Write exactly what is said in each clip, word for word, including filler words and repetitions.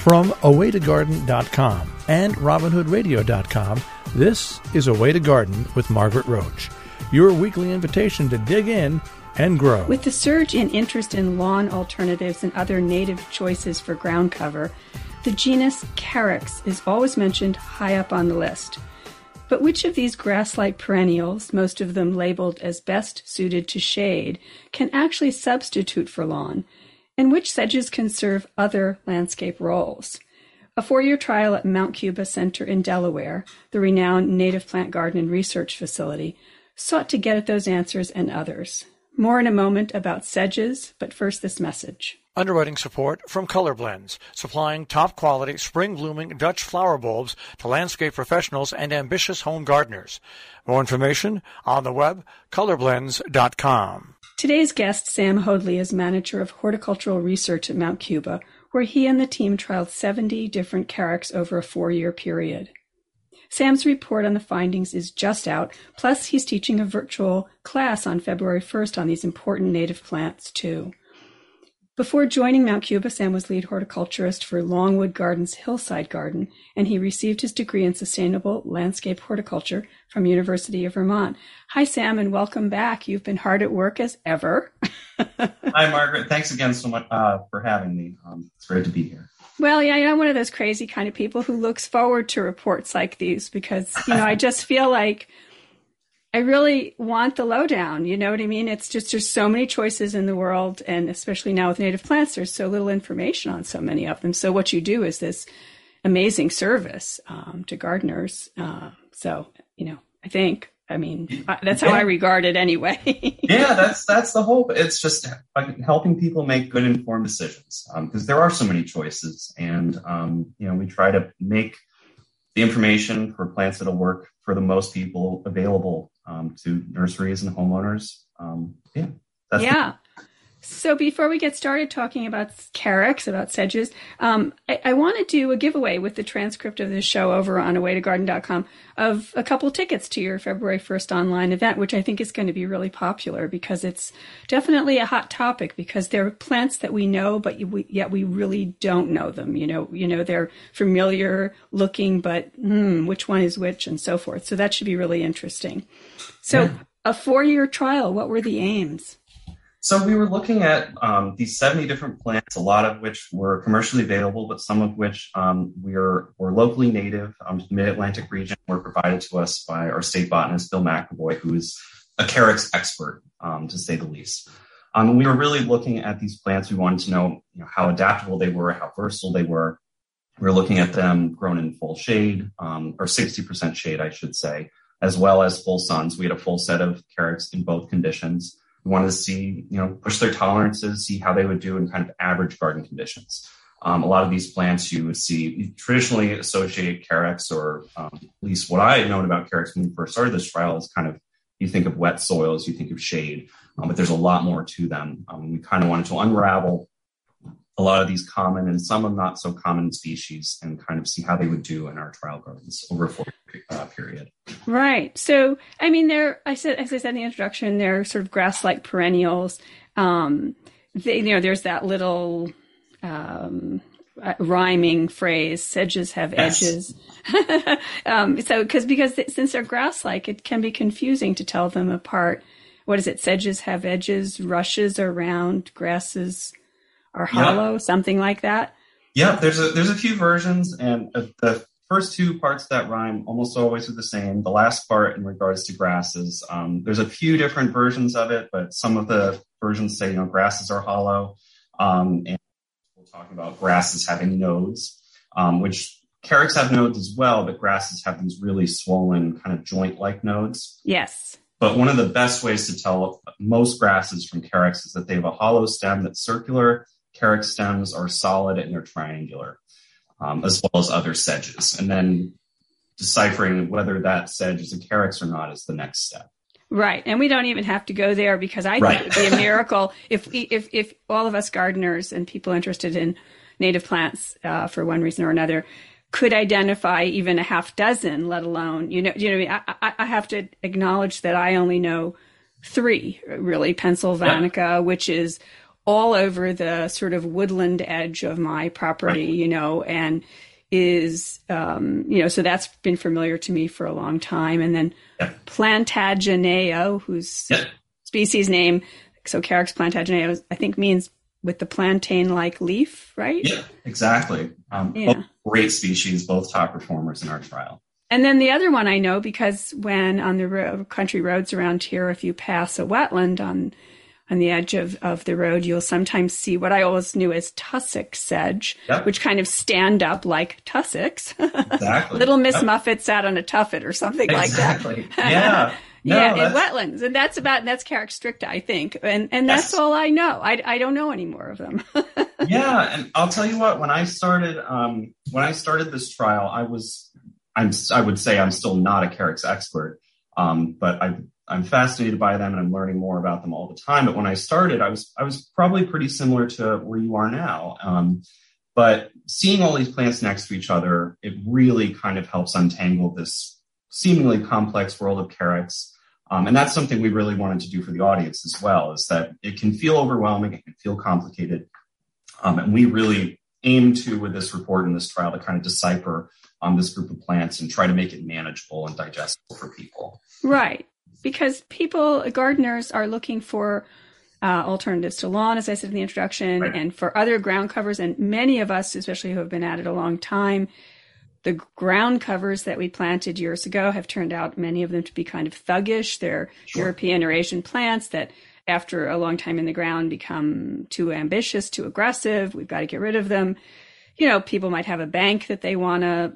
From a way to garden dot com and robin hood radio dot com, this is A Way to Garden with Margaret Roach, your weekly invitation to dig in and grow. With the surge in interest in lawn alternatives and other native choices for ground cover, the genus Carex is always mentioned high up on the list. But which of these grass-like perennials, most of them labeled as best suited to shade, can actually substitute for lawn? And which sedges can serve other landscape roles? A four-year trial at Mount Cuba Center in Delaware, the renowned native plant garden and research facility, sought to get at those answers and others. More in a moment about sedges, but first this message. Underwriting support from Color Blends, supplying top-quality, spring-blooming Dutch flower bulbs to landscape professionals and ambitious home gardeners. More information on the web, color blends dot com. Today's guest, Sam Hoadley, is manager of horticultural research at Mount Cuba, where he and the team trialed seventy different Carex over a four-year period. Sam's report on the findings is just out, plus he's teaching a virtual class on February first on these important native plants, too. Before joining Mount Cuba, Sam was lead horticulturist for Longwood Gardens Hillside Garden, and he received his degree in sustainable landscape horticulture from University of Vermont. Hi, Sam, and welcome back. You've been hard at work as ever. Hi, Margaret. Thanks again so much uh, for having me. Um, it's great to be here. Well, yeah, I'm one of those crazy kind of people who looks forward to reports like these because, you know, I just feel like I really want the lowdown. You know what I mean? It's just there's so many choices in the world, and especially now with native plants, there's so little information on so many of them. So what you do is this amazing service um, to gardeners. Uh, so, you know, I think, I mean, that's how yeah. I regard it anyway. yeah, that's that's the hope. It's just helping people make good informed decisions because um, there are so many choices, and um, you know, we try to make the information for plants that'll work for the most people available um, to nurseries and homeowners. Um, yeah. That's yeah. The- So before we get started talking about Carex, about sedges, um, I, I want to do a giveaway with the transcript of this show over on a way to garden dot com of a couple tickets to your February first online event, which I think is going to be really popular because it's definitely a hot topic because they're plants that we know, but we, yet we really don't know them. You know, you know, they're familiar looking, but hmm, which one is which and so forth. So that should be really interesting. So yeah. A four-year trial, what were the aims? So we were looking at um, these seventy different plants, a lot of which were commercially available, but some of which um, were, were locally native um, to the Mid-Atlantic region, were provided to us by our state botanist, Bill McAvoy, who is a Carex expert, um, to say the least. Um, and we were really looking at these plants. We wanted to know, you know, how adaptable they were, how versatile they were. We were looking at them grown in full shade, um, or sixty percent shade, I should say, as well as full suns. We had a full set of Carex in both conditions. We wanted to see, you know, push their tolerances, see how they would do in kind of average garden conditions. Um, a lot of these plants you would see you traditionally associate Carex, or um, at least what I had known about Carex when we first started this trial is kind of, you think of wet soils, you think of shade, um, but there's a lot more to them. Um, we kind of wanted to unravel a lot of these common and some of not so common species and kind of see how they would do in our trial gardens over a four uh, period. Right. So, I mean, they're, I said, as I said in the introduction, they're sort of grass-like perennials. Um, they, you know, there's that little um, uh, rhyming phrase, sedges have yes. edges. um, so, cause, because they, since they're grass-like, it can be confusing to tell them apart. What is it? Sedges have edges, rushes are round, grasses are hollow, yeah. something like that. Yeah, there's a there's a few versions, and uh, the first two parts of that rhyme almost always are the same. The last part in regards to grasses, um, there's a few different versions of it, but some of the versions say, you know, grasses are hollow, um, and we'll talk about grasses having nodes, um, which Carex have nodes as well, but grasses have these really swollen kind of joint-like nodes. Yes. But one of the best ways to tell most grasses from Carex is that they have a hollow stem that's circular. Carex stems are solid and they're triangular, um, as well as other sedges. And then deciphering whether that sedge is a Carex or not is the next step. Right. And we don't even have to go there because I right. think it would be a miracle if, if, if all of us gardeners and people interested in native plants uh, for one reason or another could identify even a half dozen, let alone, you know, you know, I, I, I have to acknowledge that I only know three, really. Pennsylvanica, yeah. which is all over the sort of woodland edge of my property, you know, and is, um, you know, so that's been familiar to me for a long time. And then yeah. Plantagenea, whose yeah. species name, so Carex plantagenea, I think means with the plantain-like leaf, right? Yeah, exactly. Um, yeah. Both great species, both top performers in our trial. And then the other one I know because when on the ro- country roads around here, if you pass a wetland on on the edge of, of the road, you'll sometimes see what I always knew as tussock sedge, yep. which kind of stand up like tussocks. Exactly. Little Miss yep. Muffet sat on a tuffet or something exactly. like that. Yeah. No, yeah, that's... in wetlands. And that's about, that's Carex stricta, I think. And and that's yes. all I know. I, I don't know any more of them. Yeah. And I'll tell you what, when I started, um, when I started this trial, I was, I'm, I would say I'm still not a Carex expert. Um, but I, I'm fascinated by them and I'm learning more about them all the time. But when I started, I was, I was probably pretty similar to where you are now. Um, but seeing all these plants next to each other, it really kind of helps untangle this seemingly complex world of Carex. Um, and that's something we really wanted to do for the audience as well, is that it can feel overwhelming, it can feel complicated. Um, and we really aim to, with this report and this trial, to kind of decipher um, this group of plants and try to make it manageable and digestible for people. Right. Because people, gardeners, are looking for uh, alternatives to lawn, as I said in the introduction, right. and for other ground covers. And many of us, especially who have been at it a long time, the ground covers that we planted years ago have turned out, many of them, to be kind of thuggish. They're sure. European or Asian plants that, after a long time in the ground, become too ambitious, too aggressive. We've got to get rid of them. You know, people might have a bank that they want to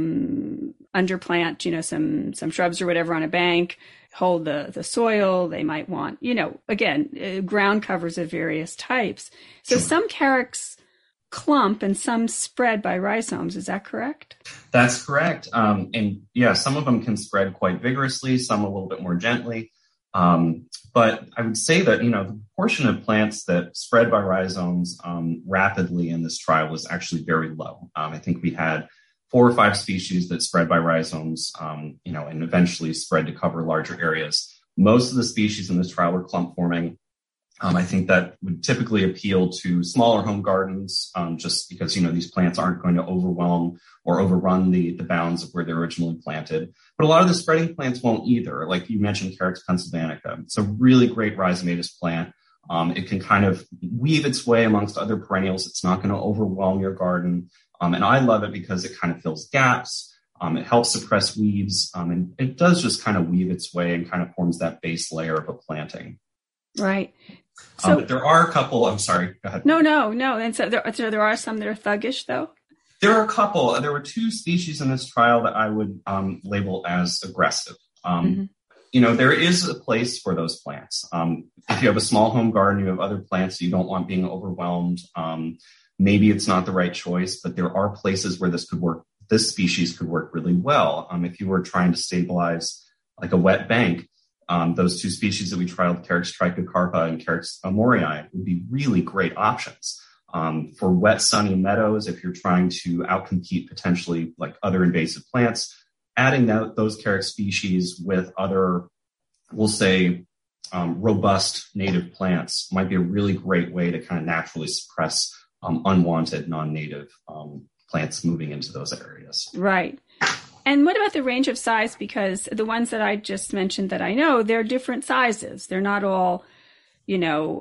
um, underplant, you know, some some shrubs or whatever on a bank, hold the, the soil. They might want, you know, again, uh, ground covers of various types. So sure. some Carex clump and some spread by rhizomes. Is that correct? That's correct. Um, and yeah, some of them can spread quite vigorously, some a little bit more gently. Um, but I would say that, you know, the proportion of plants that spread by rhizomes um, rapidly in this trial was actually very low. Um, I think we had four or five species that spread by rhizomes, um, you know, and eventually spread to cover larger areas. Most of the species in this trial were clump forming. Um, I think that would typically appeal to smaller home gardens, um, just because, you know, these plants aren't going to overwhelm or overrun the, the bounds of where they're originally planted. But a lot of the spreading plants won't either. Like you mentioned, Carex pennsylvanica. It's a really great rhizomatous plant. Um, it can kind of weave its way amongst other perennials. It's not going to overwhelm your garden. Um, and I love it because it kind of fills gaps. Um, it helps suppress weeds. Um, and it does just kind of weave its way and kind of forms that base layer of a planting. Right. So um, but there are a couple. I'm sorry. Go ahead. No, no, no. And so there, so there are some that are thuggish, though. There are a couple. There were two species in this trial that I would um, label as aggressive. Um, mm-hmm. You know, there is a place for those plants. Um, if you have a small home garden, you have other plants you don't want being overwhelmed. Um, maybe it's not the right choice, but there are places where this could work. This species could work really well. Um, if you were trying to stabilize like a wet bank, Um, those two species that we trialed, Carex trichocarpa and Carex amorii, would be really great options. Um, for wet, sunny meadows, if you're trying to outcompete potentially like other invasive plants, adding that, those Carex species with other, we'll say, um, robust native plants might be a really great way to kind of naturally suppress um, unwanted non-native um, plants moving into those areas. Right. And what about the range of size? Because the ones that I just mentioned that I know, they're different sizes. They're not all, you know,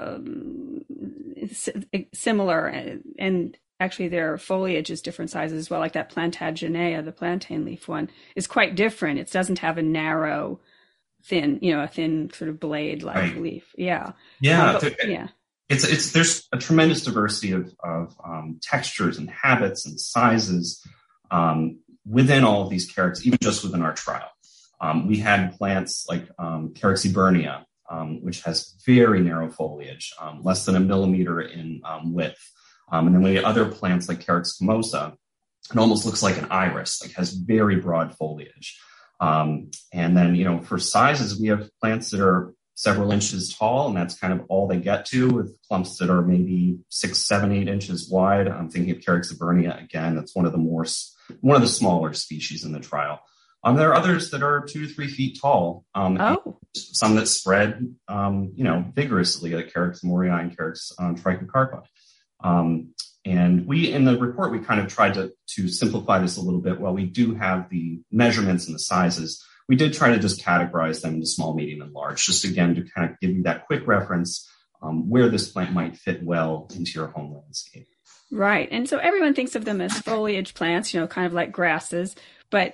um, similar. And actually their foliage is different sizes as well. Like that Plantagenea, the plantain leaf one, is quite different. It doesn't have a narrow, thin, you know, a thin sort of blade-like right. leaf. Yeah. Yeah. Um, but, yeah. It's, it's, there's a tremendous diversity of, of um, textures and habits and sizes. Um, within all of these Carex, even just within our trial. Um, we had plants like um, Carex eburnia, um, which has very narrow foliage, um, less than a millimeter in um, width. Um, and then we had other plants like Carex squamosa. It almost looks like an iris, like has very broad foliage. Um, and then, you know, for sizes, we have plants that are several inches tall, and that's kind of all they get to, with clumps that are maybe six, seven, eight inches wide. I'm thinking of Carex eburnia again. That's one of the more one of the smaller species in the trial. Um, there are others that are two to three feet tall. Um, oh. Some that spread, um, you know, vigorously, like Carex morii and Carex um, trichocarpa. Um, and we, in the report, we kind of tried to, to simplify this a little bit. While we do have the measurements and the sizes, we did try to just categorize them into small, medium, and large, just again to kind of give you that quick reference um, where this plant might fit well into your home landscape. Right. And so everyone thinks of them as foliage plants, you know, kind of like grasses, but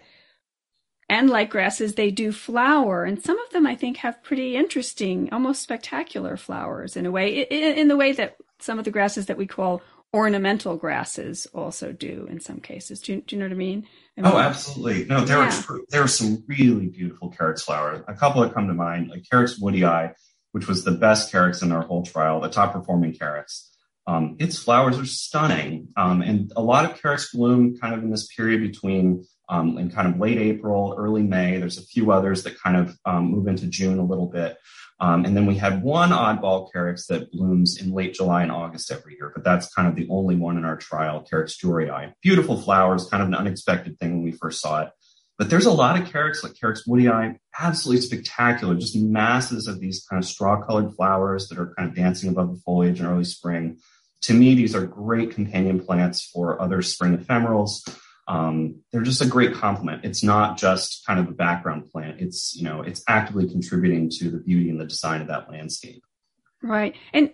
and like grasses, they do flower. And some of them, I think, have pretty interesting, almost spectacular flowers in a way, in, in the way that some of the grasses that we call ornamental grasses also do in some cases. Do you, do you know what I mean? I mean oh, absolutely. No, there yeah. are there are some really beautiful Carex flowers. A couple that come to mind, like Carex woodii, which was the best Carex in our whole trial, the top performing Carex. Um, its flowers are stunning. Um, and a lot of Carex bloom kind of in this period between um, in kind of late April, early May. There's a few others that kind of um, move into June a little bit. Um, and then we had one oddball Carex that blooms in late July and August every year, but that's kind of the only one in our trial, Carex durii. Beautiful flowers, kind of an unexpected thing when we first saw it. But there's a lot of Carex, like Carex woodii, absolutely spectacular, just masses of these kind of straw-colored flowers that are kind of dancing above the foliage in early spring. To me, these are great companion plants for other spring ephemerals. Um, they're just a great complement. It's not just kind of a background plant. It's, you know, it's actively contributing to the beauty and the design of that landscape. Right. And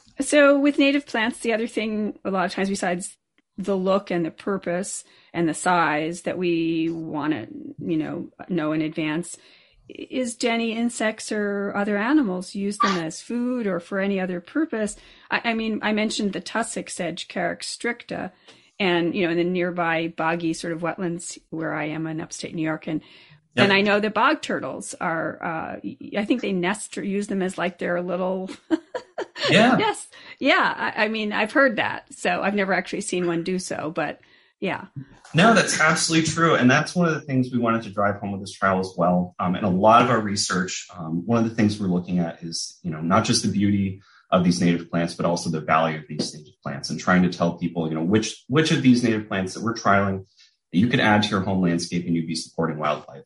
so with native plants, the other thing a lot of times besides the look and the purpose and the size that we want to, you know, know in advance is, do any insects or other animals use them as food or for any other purpose? I, I mean, I mentioned the tussock sedge, Carex stricta, and, you know, in the nearby boggy sort of wetlands where I am in upstate New York. And yep. and I know that bog turtles are, uh, I think they nest or use them as like their little yeah. Yes. Yeah. I, I mean, I've heard that. So I've never actually seen one do so, but yeah. No, that's absolutely true. And that's one of the things we wanted to drive home with this trial as well. Um, and a lot of our research, um, one of the things we're looking at is, you know, not just the beauty of these native plants, but also the value of these native plants, and trying to tell people, you know, which, which of these native plants that we're trialing that you could add to your home landscape and you'd be supporting wildlife.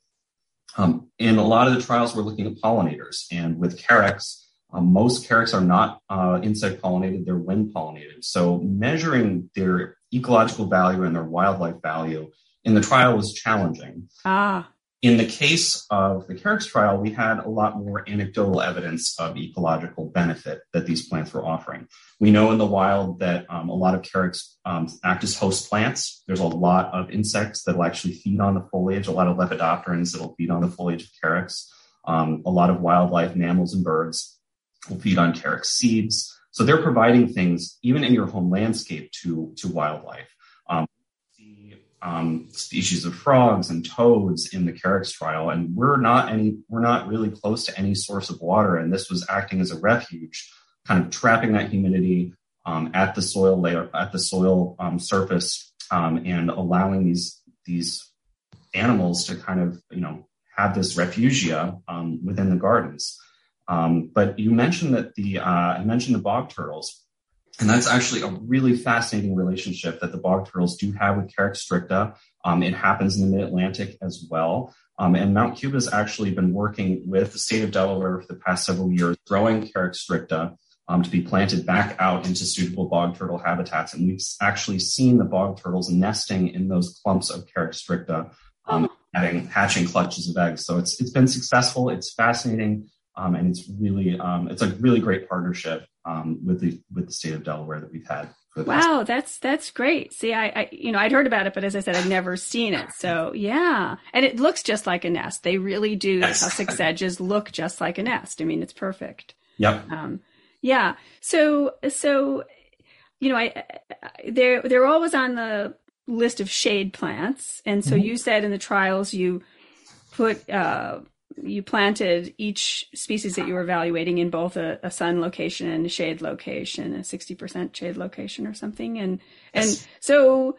Um, in a lot of the trials, we're looking at pollinators, and with Carex, um, most Carex are not uh, insect pollinated, they're wind pollinated. So measuring their ecological value and their wildlife value in the trial was challenging. Ah. In the case of the Carex trial, we had a lot more anecdotal evidence of ecological benefit that these plants were offering. We know in the wild that um, a lot of Carex um, act as host plants. There's a lot of insects that will actually feed on the foliage, a lot of lepidopterans that will feed on the foliage of Carex. Um, a lot of wildlife, mammals and birds will feed on Carex seeds. So they're providing things, even in your home landscape, to, to wildlife. Um, the um, species of frogs and toads in the Carex trial, and we're not any, we're not really close to any source of water, and this was acting as a refuge, kind of trapping that humidity um, at the soil layer, at the soil um, surface, um, and allowing these these animals to kind of, you know, have this refugia um, within the gardens. Um, but you mentioned that the, uh, I mentioned the bog turtles, and that's actually a really fascinating relationship that the bog turtles do have with Carex stricta. Um, it happens in the mid-Atlantic as well. Um, and Mount Cuba has actually been working with the state of Delaware for the past several years, growing Carex stricta um, to be planted back out into suitable bog turtle habitats. And we've actually seen the bog turtles nesting in those clumps of Carex stricta, um, having hatching clutches of eggs. So it's it's been successful. It's fascinating. Um, and it's really, um, it's a really great partnership um, with the with the state of Delaware that we've had. For the wow, that's that's great. See, I, I, you know, I'd heard about it, but as I said, I'd never seen it. So yeah, and it looks just like a nest. They really do. Yes. The tussock sedges look just like a nest. I mean, it's perfect. Yep. Um, yeah. So so, you know, I, I they're they're always on the list of shade plants, and so mm-hmm. you said in the trials you put. Uh, You planted each species that you were evaluating in both a, a sun location and a shade location, a sixty percent shade location or something. And, and yes. so,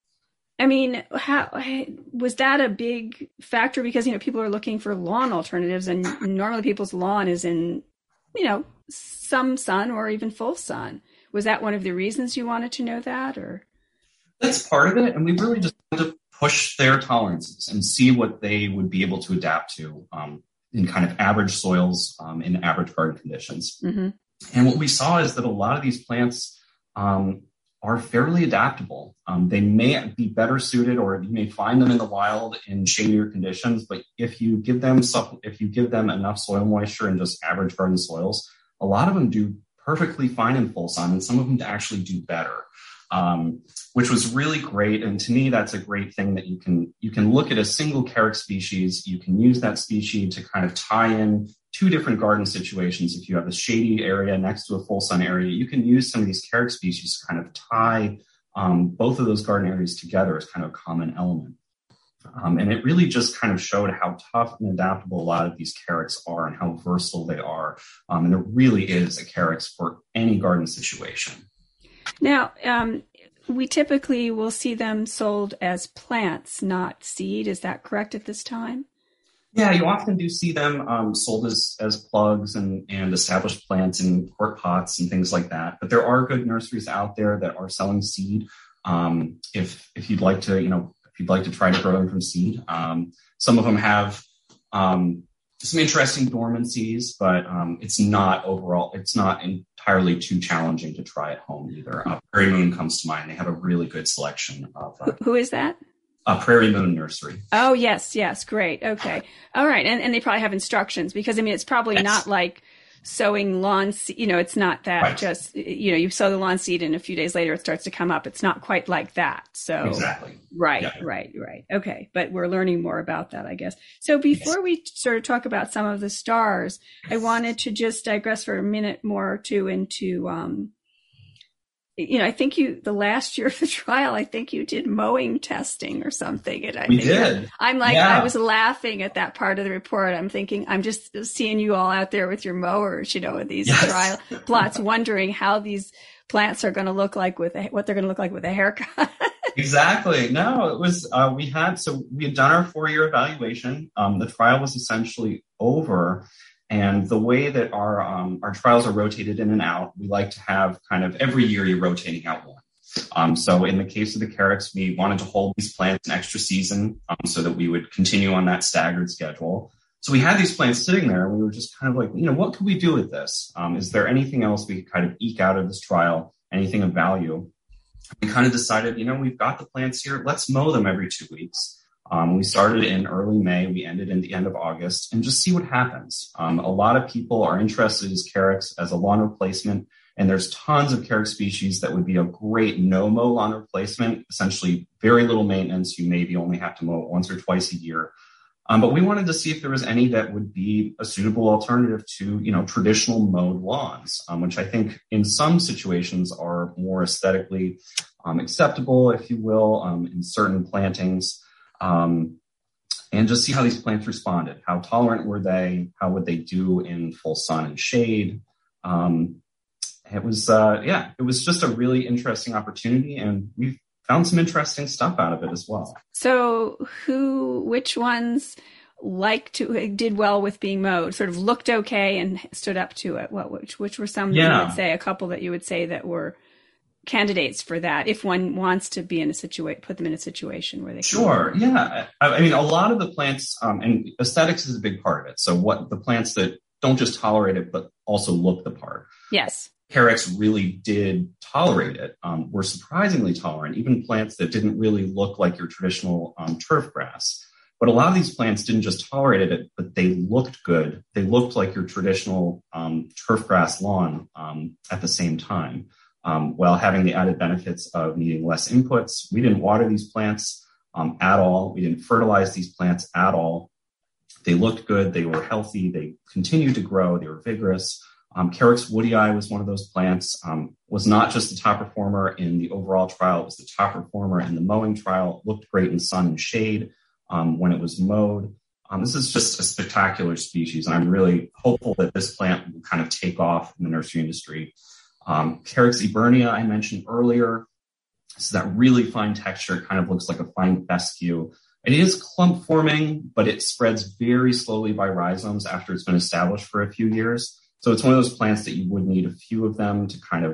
I mean, how, was that a big factor? Because, you know, people are looking for lawn alternatives, and normally people's lawn is in, you know, some sun or even full sun. Was that one of the reasons you wanted to know that, or? That's part of it. And we really just wanted to push their tolerances and see what they would be able to adapt to um, in kind of average soils um, in average garden conditions. Mm-hmm. And what we saw is that a lot of these plants um, are fairly adaptable. Um, they may be better suited, or you may find them in the wild in shadier conditions. But if you give them if you give them enough soil moisture in just average garden soils, a lot of them do perfectly fine in full sun, and some of them actually do better, um, which was really great. And to me, that's a great thing that you can you can look at a single Carex species. You can use that species to kind of tie in two different garden situations. If you have a shady area next to a full sun area, you can use some of these Carex species to kind of tie um, both of those garden areas together as kind of a common element. Um, and it really just kind of showed how tough and adaptable a lot of these Carex are and how versatile they are. Um, and there really is a Carex for any garden situation. Now, um, we typically will see them sold as plants, not seed. Is that correct at this time? Yeah, you often do see them um, sold as as plugs and, and established plants in quart pots and things like that. But there are good nurseries out there that are selling seed. Um, if if you'd like to, you know, if you'd like to try to grow them from seed, um, some of them have um, some interesting dormancies, but um, it's not overall. It's not entirely too challenging to try at home either. Uh, Prairie Moon comes to mind. They have a really good selection of. Uh, Who is that? A Prairie Moon Nursery. Oh, yes, yes. Great. Okay. All right. And and they probably have instructions, because, I mean, it's probably yes. not like sowing lawn seed. You know, it's not that right. just, you know, you sow the lawn seed and a few days later it starts to come up. It's not quite like that. So exactly. Right, yeah. right, right. Okay. But we're learning more about that, I guess. So before yes. we sort of talk about some of the stars, I wanted to just digress for a minute more or two into, um, you know, I think you, the last year of the trial, I think you did mowing testing or something. And I we think did. I'm like, yeah. I was laughing at that part of the report. I'm thinking, I'm just seeing you all out there with your mowers, you know, with these yes. trial plots, wondering how these plants are going to look like with, a, what they're going to look like with a haircut. Exactly. No, it was, uh, we had, so we had done our four year evaluation. Um, the trial was essentially over. And the way that our um, our trials are rotated in and out, we like to have kind of every year you're rotating out one. Um, so in the case of the Carex, we wanted to hold these plants an extra season um, so that we would continue on that staggered schedule. So we had these plants sitting there, and we were just kind of like, you know, what could we do with this? Um, is there anything else we could kind of eke out of this trial, anything of value? We kind of decided, you know, we've got the plants here. Let's mow them every two weeks. Um, we started in early May, we ended in the end of August, and just see what happens. Um, a lot of people are interested in Carex as a lawn replacement, and there's tons of Carex species that would be a great no-mow lawn replacement, essentially very little maintenance. You maybe only have to mow it once or twice a year. Um, but we wanted to see if there was any that would be a suitable alternative to, you know, traditional mowed lawns, um, which I think in some situations are more aesthetically um, acceptable, if you will, um, in certain plantings. Um, and just see how these plants responded. How tolerant were they? How would they do in full sun and shade? Um, it was, uh, yeah, it was just a really interesting opportunity, and we've found some interesting stuff out of it as well. So who, which ones like to, did well with being mowed, sort of looked okay and stood up to it? What, which, which were some, yeah. you would say, a couple that you would say that were candidates for that, if one wants to be in a situation, put them in a situation where they sure can. Yeah, I, I mean, a lot of the plants, um, and aesthetics is a big part of it. So what the plants that don't just tolerate it but also look the part. Yes, Carex really did tolerate it. Um, were surprisingly tolerant, even plants that didn't really look like your traditional um, turf grass. But a lot of these plants didn't just tolerate it, but they looked good. They looked like your traditional um, turf grass lawn um, at the same time. Um, while having the added benefits of needing less inputs. We didn't water these plants um, at all. We didn't fertilize these plants at all. They looked good. They were healthy. They continued to grow. They were vigorous. Um, Carex woodii was one of those plants, um, was not just the top performer in the overall trial. It was the top performer in the mowing trial. It looked great in sun and shade um, when it was mowed. Um, this is just a spectacular species, and I'm really hopeful that this plant will kind of take off in the nursery industry. Um, Carex eburnia, I mentioned earlier. So that really fine texture, kind of looks like a fine fescue. It is clump forming, but it spreads very slowly by rhizomes after it's been established for a few years. So it's one of those plants that you would need a few of them to kind of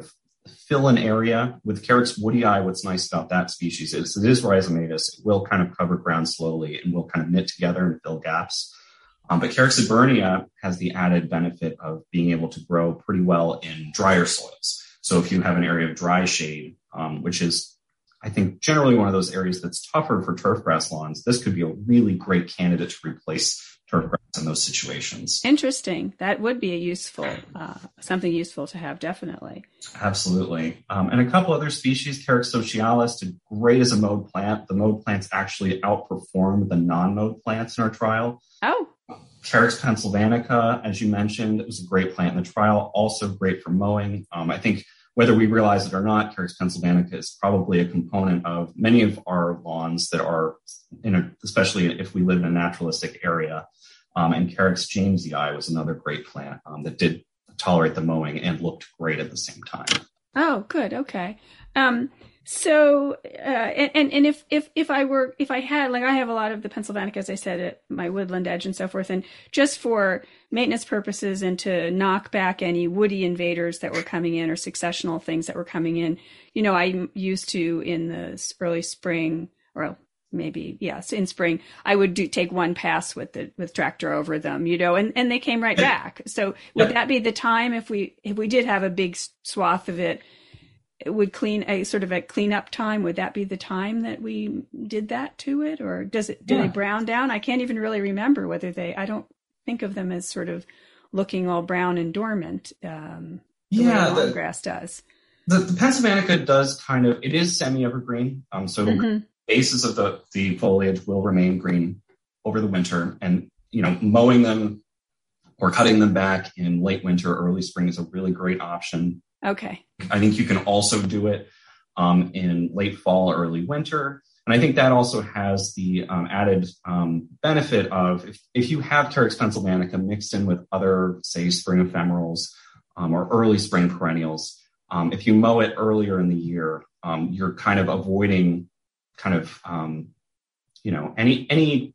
fill an area. With Carex woodii, what's nice about that species is it is rhizomatous. It will kind of cover ground slowly and will kind of knit together and fill gaps. Um, but Carex hibernia has the added benefit of being able to grow pretty well in drier soils. So if you have an area of dry shade, um, which is, I think, generally one of those areas that's tougher for turfgrass lawns, this could be a really great candidate to replace turfgrass in those situations. Interesting. That would be a useful, uh, something useful to have, definitely. Absolutely. Um, and a couple other species, Carex socialis, did great as a mowed plant. The mowed plants actually outperformed the non-mowed plants in our trial. Oh. Carex pennsylvanica, as you mentioned, it was a great plant in the trial, also great for mowing. Um, I think whether we realize it or not, Carex pennsylvanica is probably a component of many of our lawns that are, in a, especially if we live in a naturalistic area. Um, and Carex jamesii was another great plant um, that did tolerate the mowing and looked great at the same time. Oh, good. Okay. Um, so, uh, and, and if, if, if I were, if I had, like I have a lot of the Pennsylvanica, as I said, at my woodland edge and so forth, and just for maintenance purposes and to knock back any woody invaders that were coming in or successional things that were coming in, you know, I used to in the early spring or maybe, yes, in spring, I would do take one pass with the, with tractor over them, you know, and, and they came right back. So would that be the time if we, if we did have a big swath of it, it would clean a sort of a cleanup time? Would that be the time that we did that to it? Or does it, do yeah. they brown down? I can't even really remember whether they, I don't think of them as sort of looking all brown and dormant. Um, the yeah. way the the grass does. The, the Pennsylvanica does kind of, it is semi-evergreen. Um, so Mm-hmm. bases of the, the foliage will remain green over the winter, and, you know, mowing them or cutting them back in late winter, early spring is a really great option. Okay. I think you can also do it um, in late fall, early winter. And I think that also has the um, added um, benefit of if, if you have Carex pennsylvanica mixed in with other, say, spring ephemerals um, or early spring perennials, um, if you mow it earlier in the year, um, you're kind of avoiding kind of, um, you know, any any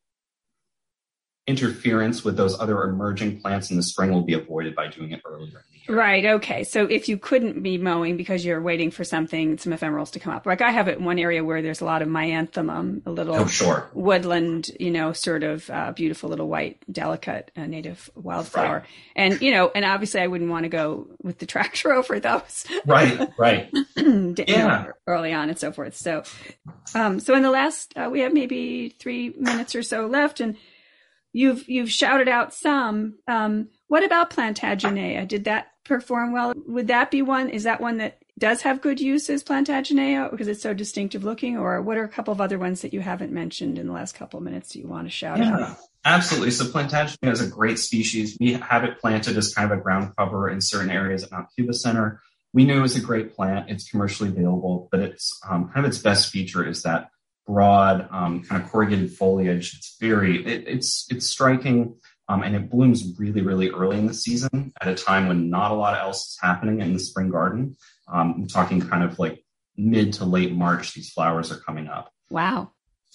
interference with those other emerging plants in the spring will be avoided by doing it earlier in the year. Right. Okay. So if you couldn't be mowing because you're waiting for something, some ephemerals to come up, like I have it in one area where there's a lot of myanthemum, a little oh, sure. woodland, you know, sort of uh, beautiful little white, delicate uh, native wildflower. Right. And, you know, and obviously I wouldn't want to go with the tractor over those. Right. Right. you yeah. know, early on and so forth. So, um, so in the last, uh, we have maybe three minutes or so left, and You've you've shouted out some. Um, what about Plantagenea? Did that perform well? Would that be one? Is that one that does have good use as Plantagenea because it's so distinctive looking? Or what are a couple of other ones that you haven't mentioned in the last couple of minutes that you want to shout yeah, out? Absolutely. So Plantagenea is a great species. We have it planted as kind of a ground cover in certain areas at Mount Cuba Center. We knew it was a great plant. It's commercially available, but it's um, kind of its best feature is that broad, um, kind of corrugated foliage. It's very, it, it's it's striking, um, and it blooms really, really early in the season at a time when not a lot else is happening in the spring garden. Um, I'm talking kind of like mid to late March, these flowers are coming up. Wow.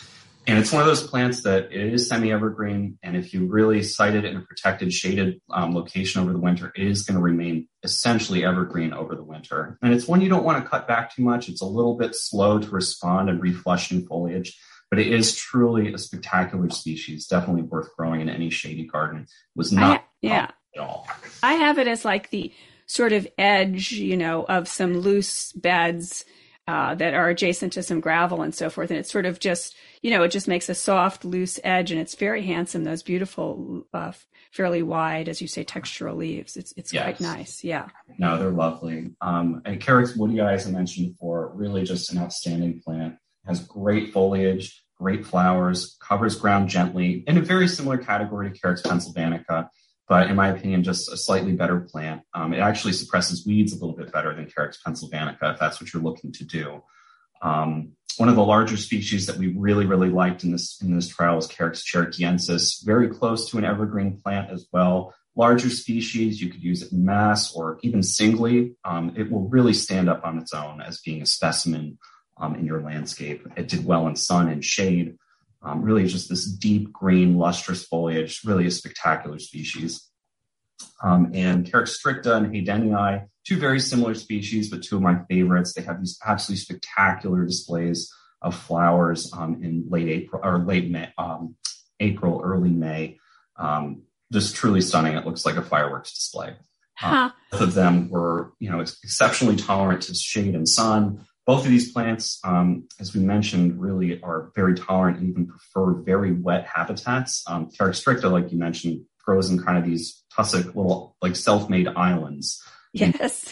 And it's one of those plants that it is semi-evergreen, and if you really site it in a protected, shaded um, location over the winter, it is going to remain essentially evergreen over the winter. And it's one you don't want to cut back too much. It's a little bit slow to respond and reflush in foliage, but it is truly a spectacular species, definitely worth growing in any shady garden. It was not I, yeah. at all. I have it as like the sort of edge, you know, of some loose beds Uh, that are adjacent to some gravel and so forth. And it's sort of just, you know, it just makes a soft, loose edge, and it's very handsome. Those beautiful, uh, fairly wide, as you say, textural leaves. It's it's yes. quite nice. Yeah. No, they're lovely. Um, and Carex woodii, as I mentioned before, really just an outstanding plant. Has great foliage, great flowers, covers ground gently, in a very similar category to Carex pennsylvanica. But in my opinion, just a slightly better plant. Um, it actually suppresses weeds a little bit better than Carex pennsylvanica, if that's what you're looking to do. Um, one of the larger species that we really, really liked in this in this trial was Carex cherokeyensis, very close to an evergreen plant as well. Larger species, you could use it in mass or even singly. Um, it will really stand up on its own as being a specimen um, in your landscape. It did well in sun and shade. Um, really just this deep green, lustrous foliage, really a spectacular species. um, and Carex stricta and Haydenii, two very similar species, but two of my favorites. They have these absolutely spectacular displays of flowers um, in late April or late May, um, April, early May. Um, just truly stunning. It looks like a fireworks display. Huh. Um, both of them were, you know, exceptionally tolerant to shade and sun. Both of these plants, um, as we mentioned, really are very tolerant and even prefer very wet habitats. Um, Carex stricta, like you mentioned, grows in kind of these tussock little, like self-made islands. Yes.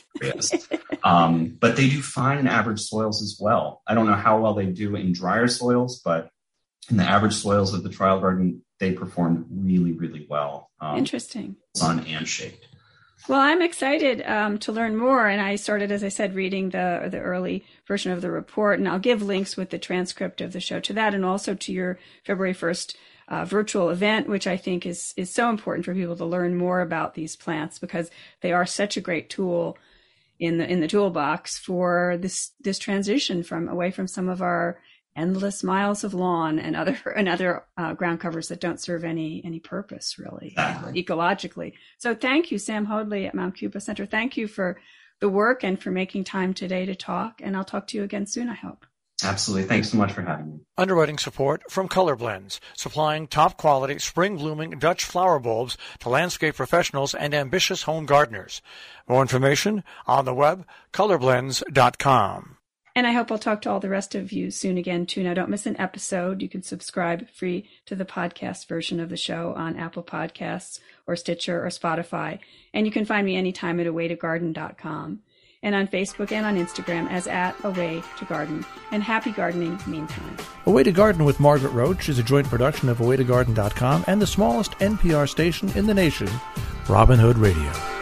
um, but they do fine in average soils as well. I don't know how well they do in drier soils, but in the average soils of the trial garden, they performed really, really well. Um, Interesting. Sun and shade. Well, I'm excited um, to learn more, and I started, as I said, reading the the early version of the report, and I'll give links with the transcript of the show to that, and also to your February first uh, virtual event, which I think is is so important for people to learn more about these plants because they are such a great tool in the in the toolbox for this this transition from away from some of our endless miles of lawn and other and other uh, ground covers that don't serve any any purpose really Exactly. ecologically. So thank you, Sam Hoadley at Mount Cuba Center. Thank you for the work and for making time today to talk. And I'll talk to you again soon, I hope. Absolutely. Thanks so much for having me. Underwriting support from Color Blends, supplying top-quality, spring-blooming Dutch flower bulbs to landscape professionals and ambitious home gardeners. More information on the web, color blends dot com. And I hope I'll talk to all the rest of you soon again, too. Now, don't miss an episode. You can subscribe free to the podcast version of the show on Apple Podcasts or Stitcher or Spotify. And you can find me anytime at away to garden dot com and on Facebook and on Instagram as at Away to Garden. And happy gardening meantime. Away to Garden with Margaret Roach is a joint production of away to garden dot com and the smallest N P R station in the nation, Robin Hood Radio.